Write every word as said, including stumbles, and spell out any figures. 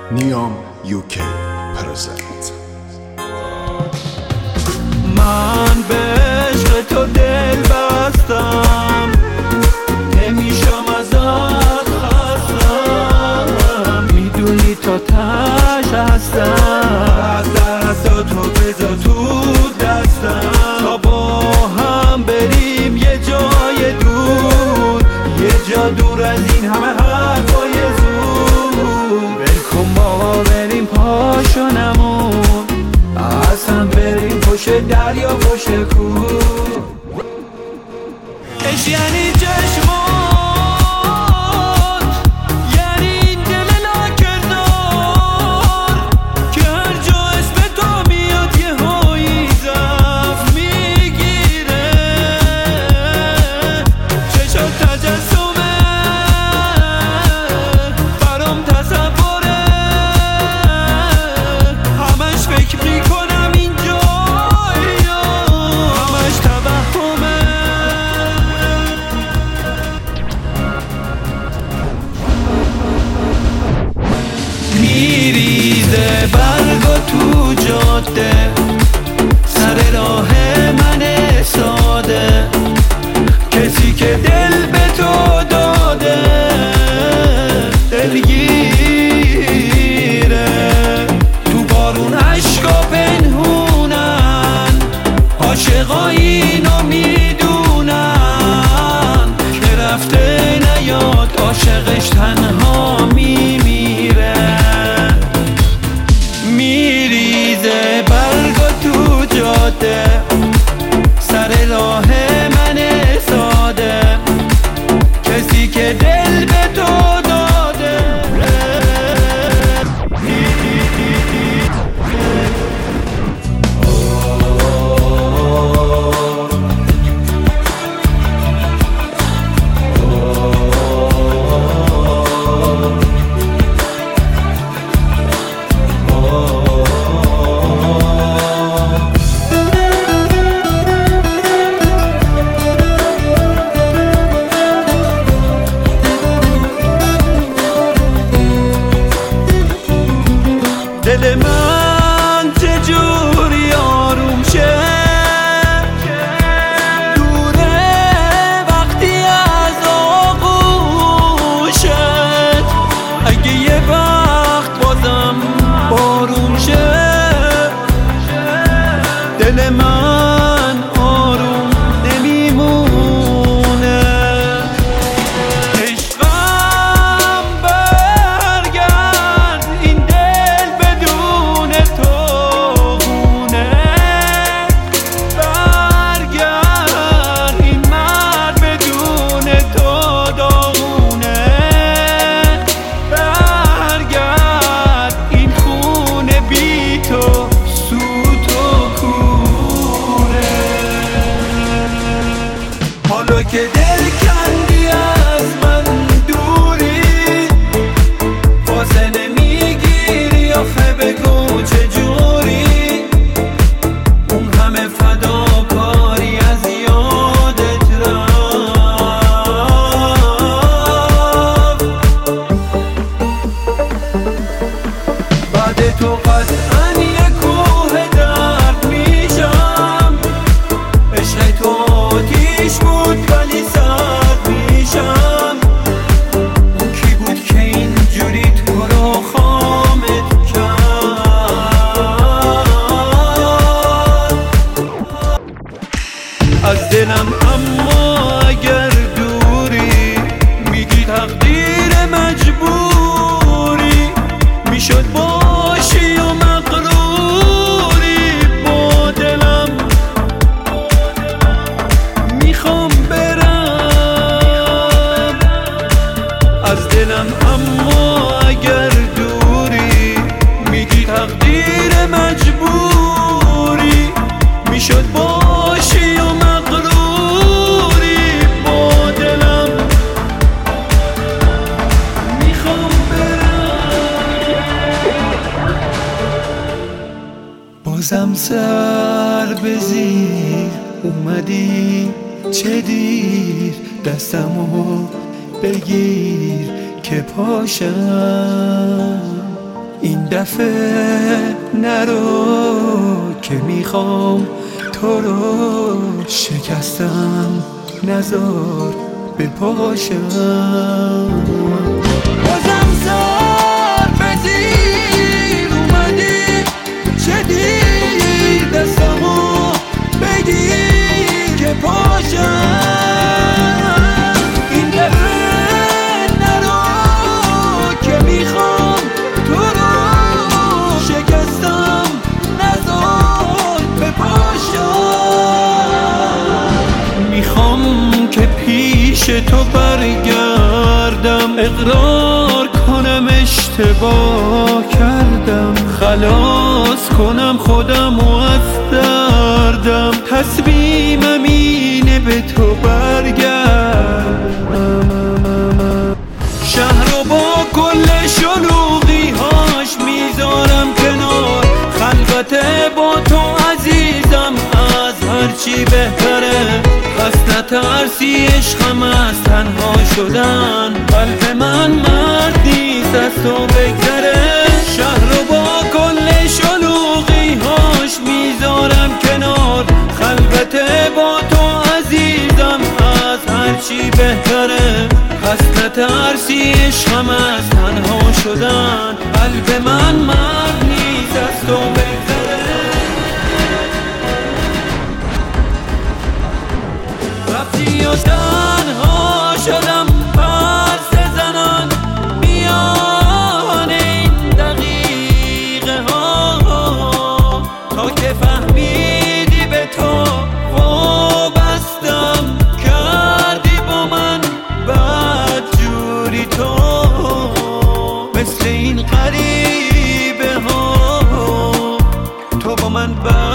نیام یوکی پرزنت. من به عشق تو دل بستم، نمیشم ازت خستم، میدونی تا تش هستم، از دست تو بذار تو دستم، تا با هم بریم یه جای دور، یه جا دور از این همه حرفای زور. ولکن ما بریم پاشونمون، اصلا بریم پشت دریا پشت کوه. عشق یعنی چشمات، یعنی این دل ناکردار که هر جا اسم تو میاد یه هایی زف میگیره. چشات تجسمه برام تصوره، همش فکر میکنم اینجا همش توهمه. میریزه برگا تو جاده، سر راه من ساده، کسی که دل به تو داده دلگیره. تو بارون عشقا پنهونن، عاشقا اینو میدونن که رفته نیاد عاشقش تنها میمیره. میریزه برگا تو جاده، سر راه من ساده، کسی که دل به تو داده. دل من چجوری آروم شه، دوره وقتی از آغوشت، اگه یه وقت بازم بارون شه، دل من آروم نمیمونه. عشقم برگرد، این دل بدون تو خونه، برگرد این مرد بدون تو داغونه، برگرد این خونه بی تو سوت و کوره. حالا که دل کندی از من دوری، فاصله میگیری آخه بگو چجوری، اون همه فداکاری از یادت رفت. بعد تو قطعا یه کوه درد میشم، عشق تو آتیش بود ولی سرد میشم. اون کی بود که اینجوری تو رو خامت کرد از دلم؟ اما اگر دوری، میگی تقدیر مجبوری، میشد باشی و مغروری با دلم. میخوام برم از دلم، اما اگر دوری، میگی تقدیر مجبوری، میشد باشی و مغروری با دلم. میخوام برم بازم سر به زیر اومدی، چه دیر دستمو بگیر که پاشم. این دفعه نرو که میخوام تو رو شکستم، نذار بپاشم. بازم سر به زیر اومدی، چه دیر دستمو بگیر که پاشم. این دفعه نرو که میخوام تو رو شکستم، نذار بپاشم. میخوام که پیش تو برگردم، اقرار کنم اشتباه کردم، خلاص کنم خودم و از دردم. تصمیمم اینه به تو برگردم. شهر رو با کل شلوغی هاش میذارم کنار، خلوت با تو عزیزم از هرچی بهتره. پس نترسی عشقم از تنها شدن، قلب من مرد نیست از تو بگذره. شهر رو با کل شلوغی هاش میذارم کنار، خلوت با تو عزیزم از هرچی بهتره. پس نترسی عشقم از تنها شدن، قلب من مرد نیست از تو بگذره. وقتی و تنها شدم پس زنان میان این دقیقه ها، تا که فهمیدی به تو وابستم کردی با من بدجوری. تو مثل این غریبه ها تو با من